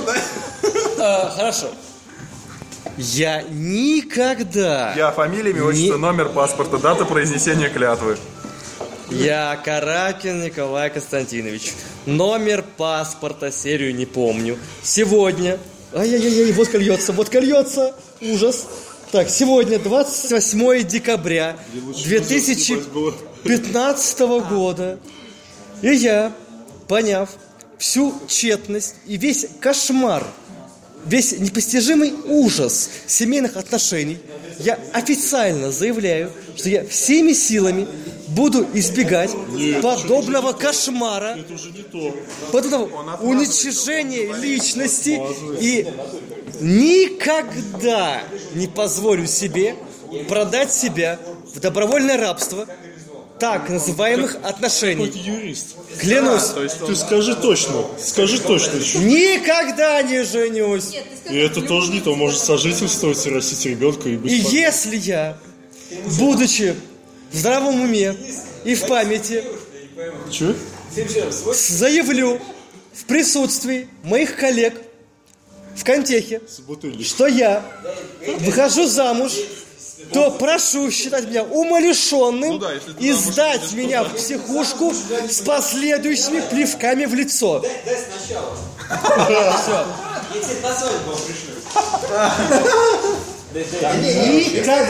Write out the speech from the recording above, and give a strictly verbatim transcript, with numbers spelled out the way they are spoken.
А, хорошо. Я никогда... Я фамилия, имя, отчество, не... номер паспорта, дата произнесения клятвы. Я Каракин Николай Константинович. Номер паспорта, серию не помню. Сегодня... Ай-яй-яй, вот кольется, вот кольется. Ужас. Так, сегодня двадцать восьмое декабря две тысячи пятнадцатого года. И я, поняв всю тщетность и весь кошмар, весь непостижимый ужас семейных отношений, я официально заявляю, что я всеми силами буду избегать Нет, подобного кошмара, это уже не то. подобного уничтожения личности и никогда не позволю себе продать себя в добровольное рабство так называемых отношений. Какой-то юрист. Клянусь. А, то есть ты скажи точно, скажи точно еще. Никогда не женюсь. Нет, И это тоже не то, может сожительствовать и растить ребенка и быть. И если я, будучи в здравом уме и в памяти, Че? заявлю в присутствии моих коллег в Контехе, что я выхожу замуж, то прошу считать меня умалишенным Ну да, если ты и замуж сдать выйдешь, меня то в психушку с последующими плевками в лицо. Дай сначала. Все. Я тебе на свадьбу пришлю. Никогда.